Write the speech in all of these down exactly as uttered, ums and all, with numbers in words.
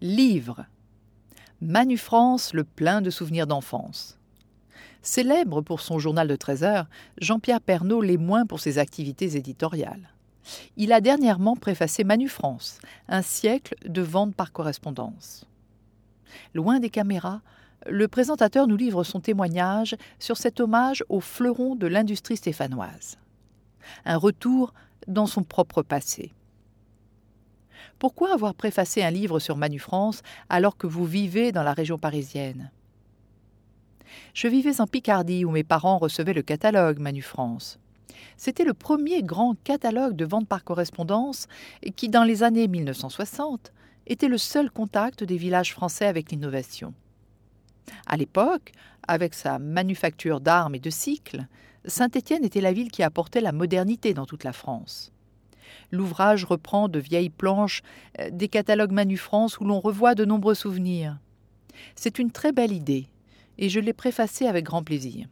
Livre. Manu France, le plein de souvenirs d'enfance. Célèbre pour son journal de treize heures, Jean-Pierre Pernaut l'est moins pour ses activités éditoriales. Il a dernièrement préfacé Manu France, un siècle de vente par correspondance. Loin des caméras, le présentateur nous livre son témoignage sur cet hommage au fleuron de l'industrie stéphanoise. Un retour dans son propre passé. Pourquoi avoir préfacé un livre sur Manu France alors que vous vivez dans la région parisienne ? Je vivais en Picardie où mes parents recevaient le catalogue Manu France. C'était le premier grand catalogue de vente par correspondance qui, dans les années mille neuf cent soixante, était le seul contact des villages français avec l'innovation. À l'époque, avec sa manufacture d'armes et de cycles, Saint-Étienne était la ville qui apportait la modernité dans toute la France. L'ouvrage reprend de vieilles planches des catalogues Manu France où l'on revoit de nombreux souvenirs. C'est une très belle idée et je l'ai préfacé avec grand plaisir.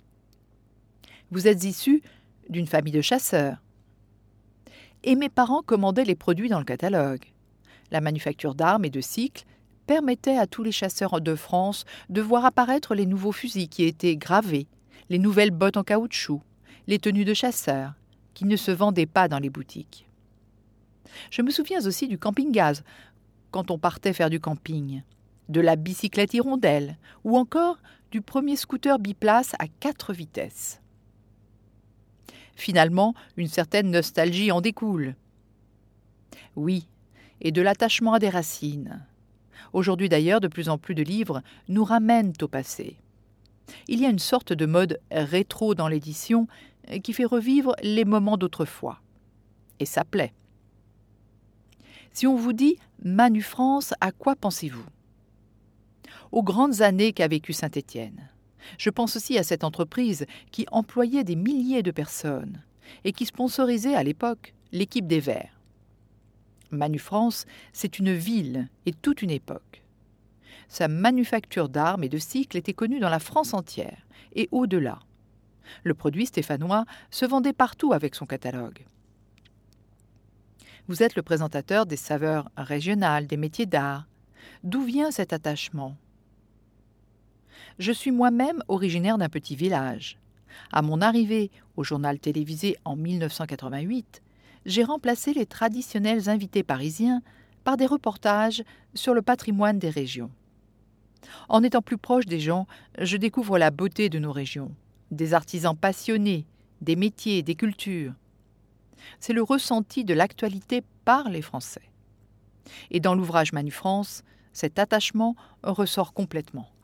Vous êtes issus d'une famille de chasseurs. Et mes parents commandaient les produits dans le catalogue. La manufacture d'armes et de cycles permettait à tous les chasseurs de France de voir apparaître les nouveaux fusils qui étaient gravés, les nouvelles bottes en caoutchouc, les tenues de chasseurs, qui ne se vendaient pas dans les boutiques. Je me souviens aussi du camping-gaz, quand on partait faire du camping, de la bicyclette hirondelle, ou encore du premier scooter biplace à quatre vitesses. Finalement, une certaine nostalgie en découle. Oui, et de l'attachement à des racines. Aujourd'hui d'ailleurs, de plus en plus de livres nous ramènent au passé. Il y a une sorte de mode rétro dans l'édition qui fait revivre les moments d'autrefois. Et ça plaît. Si on vous dit Manu France, à quoi pensez-vous ? Aux grandes années qu'a vécu Saint-Étienne. Je pense aussi à cette entreprise qui employait des milliers de personnes et qui sponsorisait à l'époque l'équipe des Verts. Manu France, c'est une ville et toute une époque. Sa manufacture d'armes et de cycles était connue dans la France entière et au-delà. Le produit stéphanois se vendait partout avec son catalogue. Vous êtes le présentateur des saveurs régionales, des métiers d'art. D'où vient cet attachement ? Je suis moi-même originaire d'un petit village. À mon arrivée au journal télévisé en mille neuf cent quatre-vingt-huit, j'ai remplacé les traditionnels invités parisiens par des reportages sur le patrimoine des régions. En étant plus proche des gens, je découvre la beauté de nos régions, des artisans passionnés, des métiers, des cultures. C'est le ressenti de l'actualité par les Français. Et dans l'ouvrage Manu France, cet attachement ressort complètement.